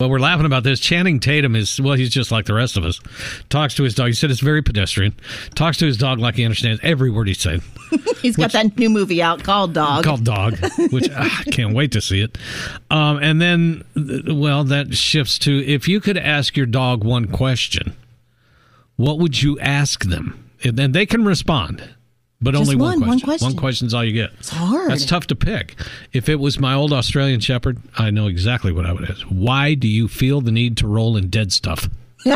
Well, we're laughing about this. Channing Tatum is, well, he's just like the rest of us. Talks to his dog. He said it's very pedestrian. Talks to his dog like he understands every word he's saying. He's got that new movie out called Dog. Which I can't wait to see it. And then, well, that shifts to, if you could ask your dog one question, what would you ask them? And then they can respond. But just only one question. One question's all you get. It's hard. That's tough to pick. If it was my old Australian Shepherd, I know exactly what I would ask. Why do you feel the need to roll in dead stuff?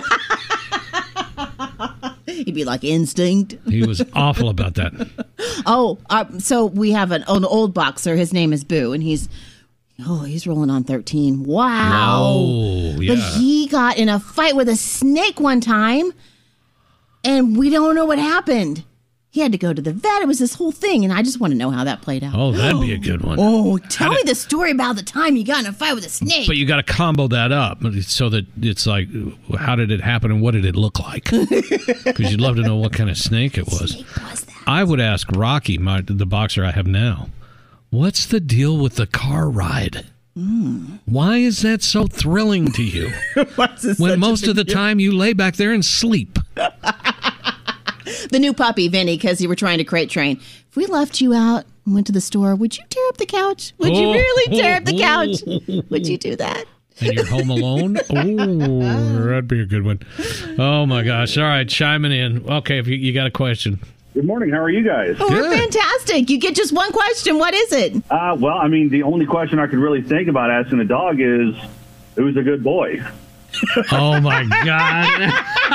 He'd be like, instinct. He was awful about that. So we have an old boxer. His name is Boo, and he's rolling on 13. Wow. Oh, yeah. But he got in a fight with a snake one time, and we don't know what happened. He had to go to the vet. It was this whole thing, and I just want to know how that played out. Oh, that'd be a good one. Oh, tell me the story about the time you got in a fight with a snake. But you got to combo that up so that it's like, how did it happen and what did it look like? Because you'd love to know what kind of snake it was. Snake was that? I would ask Rocky, the boxer I have now, what's the deal with the car ride? Why is that so thrilling to you? When most of the time you lay back there and sleep. The new puppy, Vinny, because you were trying to crate train. If we left you out and went to the store, would you tear up the couch? Would you really tear up the couch? Would you do that? And you're home alone? Oh, that'd be a good one. Oh, my gosh. All right, chiming in. Okay, if you got a question. Good morning. How are you guys? Oh, we're fantastic. You get just one question. What is it? Well, I mean, the only question I could really think about asking a dog is, who's a good boy? Oh, my God.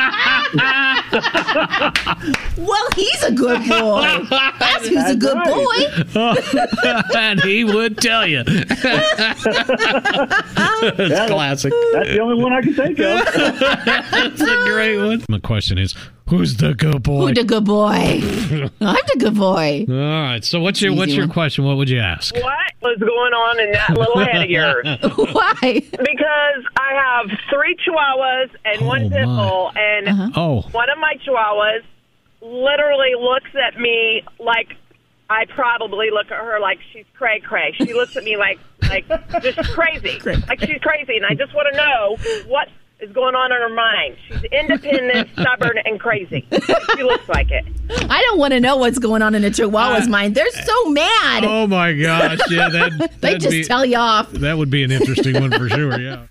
Well, he's a good boy. That's who's a good boy. And he would tell you. That's classic. That's the only one I can think of. That's a great one. My question is, who's the good boy? Who's the good boy? I'm the good boy. All right. So what's your question? What would you ask? What was going on in that little head of yours? Why? Because I have 3 Chihuahuas and one pit bull, and one of my Chihuahuas literally looks at me like I probably look at her like she's cray-cray. She looks at me like just crazy, like she's crazy, and I just want to know what is going on in her mind. She's independent, stubborn, and crazy. She looks like it. I don't want to know what's going on in a Chihuahua's mind. They're so mad. Oh, my gosh. Yeah, they just tell you off. That would be an interesting one for sure, yeah.